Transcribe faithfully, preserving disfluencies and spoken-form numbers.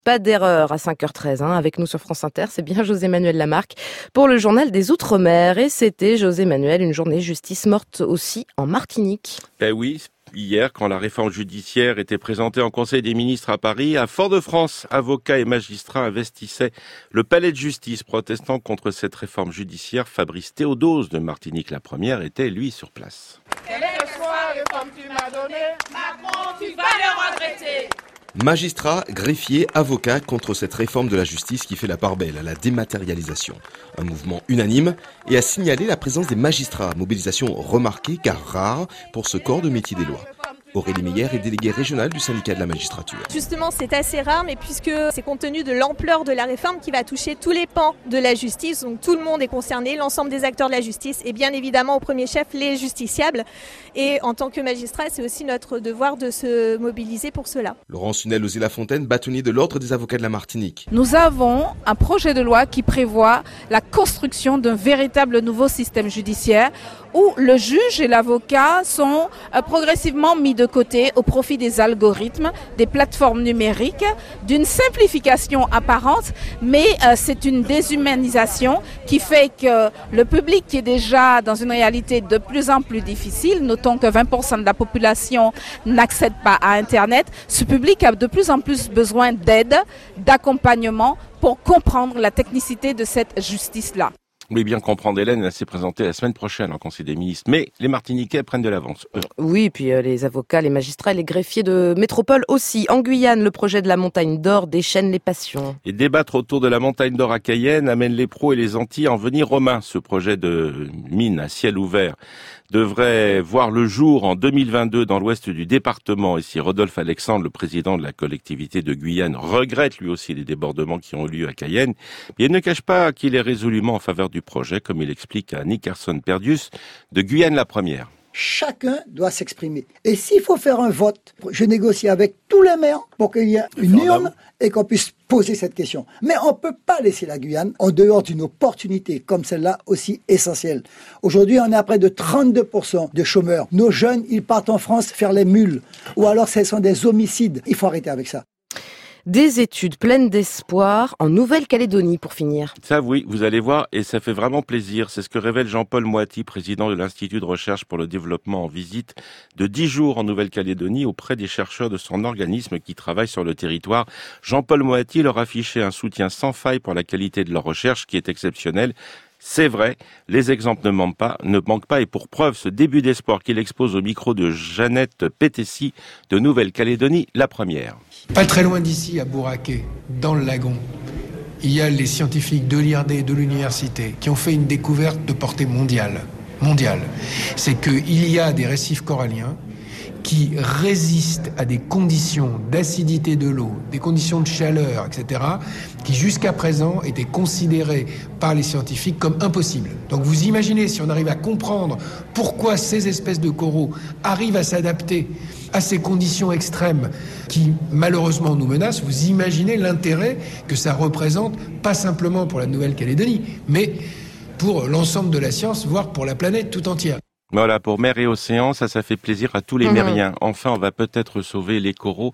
Pas d'erreur à cinq heures treize, hein, avec nous sur France Inter, c'est bien José-Manuel Lamarque pour le journal des Outre-mer. Et c'était, José-Manuel, une journée justice morte aussi en Martinique. Ben oui, hier, quand la réforme judiciaire était présentée en Conseil des ministres à Paris, à Fort-de-France, avocats et magistrats investissaient le palais de justice protestant contre cette réforme judiciaire. Fabrice Théodose de Martinique la première était, lui, sur place. Quel est le soir et comme tu m'as donné, Macron, tu vas le regretter. Magistrats, greffiers, avocats contre cette réforme de la justice qui fait la part belle à la dématérialisation. Un mouvement unanime et a signalé la présence des magistrats. Mobilisation remarquée car rare pour ce corps de métier des lois. Aurélie Meyer est déléguée régionale du syndicat de la magistrature. Justement, c'est assez rare, mais puisque c'est compte tenu de l'ampleur de la réforme qui va toucher tous les pans de la justice, donc tout le monde est concerné, l'ensemble des acteurs de la justice et bien évidemment au premier chef les justiciables. Et en tant que magistrat, c'est aussi notre devoir de se mobiliser pour cela. Laurence Hunel-Ozé-Lafontaine, bâtonnier de l'Ordre des avocats de la Martinique. Nous avons un projet de loi qui prévoit la construction d'un véritable nouveau système judiciaire où le juge et l'avocat sont progressivement mis de côté au profit des algorithmes, des plateformes numériques, d'une simplification apparente, mais euh, c'est une déshumanisation qui fait que le public qui est déjà dans une réalité de plus en plus difficile, notons que vingt pour cent de la population n'accède pas à Internet, ce public a de plus en plus besoin d'aide, d'accompagnement pour comprendre la technicité de cette justice-là. Oui, bien comprendre, Hélène, elle s'est présentée la semaine prochaine en Conseil des ministres. Mais les Martiniquais prennent de l'avance. Eux. Oui, puis euh, les avocats, les magistrats et les greffiers de métropole aussi. En Guyane, le projet de la montagne d'or déchaîne les passions. Et débattre autour de la montagne d'or à Cayenne amène les pros et les Antilles à en venir romains. Ce projet de mine à ciel ouvert devrait voir le jour en deux mille vingt-deux dans l'ouest du département. Et si Rodolphe Alexandre, le président de la collectivité de Guyane, regrette lui aussi les débordements qui ont eu lieu à Cayenne, il ne cache pas qu'il est résolument en faveur du projet, comme il explique à Nickerson Perdius de Guyane la première. Chacun doit s'exprimer. Et s'il faut faire un vote, je négocie avec tous les maires pour qu'il y ait une urne et qu'on puisse poser cette question. Mais on ne peut pas laisser la Guyane en dehors d'une opportunité comme celle-là aussi essentielle. Aujourd'hui, on est à près de trente-deux pour cent de chômeurs. Nos jeunes, ils partent en France faire les mules. Ou alors ce sont des homicides. Il faut arrêter avec ça. Des études pleines d'espoir en Nouvelle-Calédonie pour finir. Ça oui, vous allez voir, et ça fait vraiment plaisir. C'est ce que révèle Jean-Paul Moati, président de l'Institut de recherche pour le développement en visite de dix jours en Nouvelle-Calédonie auprès des chercheurs de son organisme qui travaillent sur le territoire. Jean-Paul Moati leur affichait un soutien sans faille pour la qualité de leur recherche qui est exceptionnelle. C'est vrai, les exemples ne manquent pas, ne manquent pas et pour preuve, ce début d'espoir qu'il expose au micro de Jeannette Pétessy de Nouvelle-Calédonie, la première. Pas très loin d'ici, à Bouraké, dans le lagon, il y a les scientifiques de l'I R D, de l'université, qui ont fait une découverte de portée mondiale. mondiale. C'est qu'il y a des récifs coralliens qui résistent à des conditions d'acidité de l'eau, des conditions de chaleur, et cetera, qui jusqu'à présent étaient considérées par les scientifiques comme impossibles. Donc vous imaginez, si on arrive à comprendre pourquoi ces espèces de coraux arrivent à s'adapter à ces conditions extrêmes qui malheureusement nous menacent, vous imaginez l'intérêt que ça représente, pas simplement pour la Nouvelle-Calédonie, mais pour l'ensemble de la science, voire pour la planète tout entière. Voilà, pour mer et océan, ça, ça fait plaisir à tous les mmh. mériens. Enfin, on va peut-être sauver les coraux